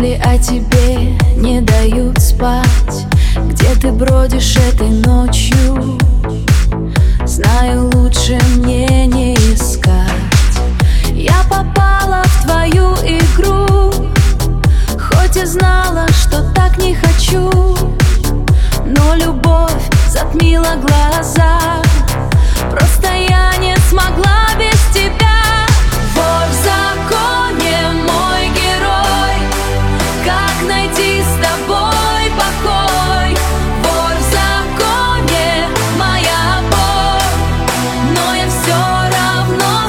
Мысли о тебе не дают спать. Где ты бродишь этой ночью? Знаю, лучше мне не искать. Я попала в твою игру, хоть и знала, что так не хочу. Но любовь затмила глаза, просто я не смогла без тебя. Вор в законе, мой герой, как найти с тобой покой? Вор в законе, моя боль, но я все равно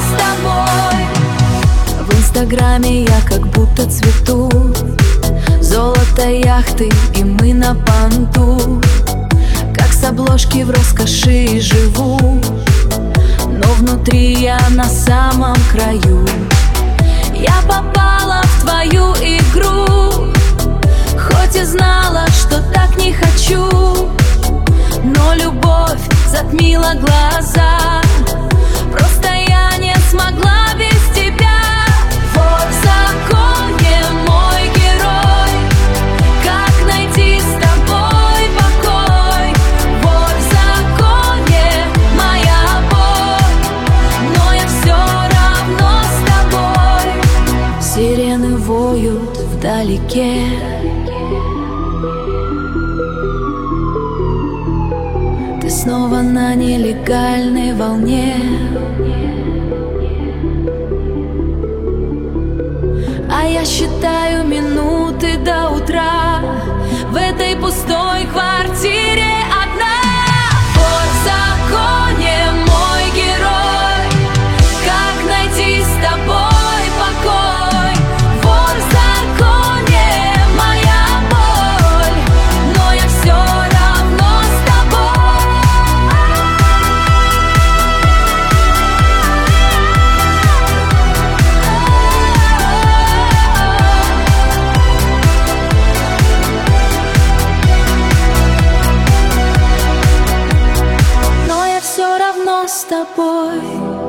с тобой. В инстаграме я как будто цвету, золото яхты и мы на понту. Как с обложки в роскоши живу, но внутри я на самом краю. Я попала в твою игру, хоть и знала, что так не хочу. Но любовь затмила глаза, просто я не смогла без тебя. Вот в законе, мой герой, как найти с тобой покой? Вот в законе, моя боль, но я все равно с тобой. Сирены воют вдалеке, ты снова на нелегальной волне. А я считаю минуты до утра в этой пустой квартире одна. Вот в законе, мой герой, как найти с тобой покой? Вот в законе, моя боль, но я все равно с тобой. Но я все равно с тобой.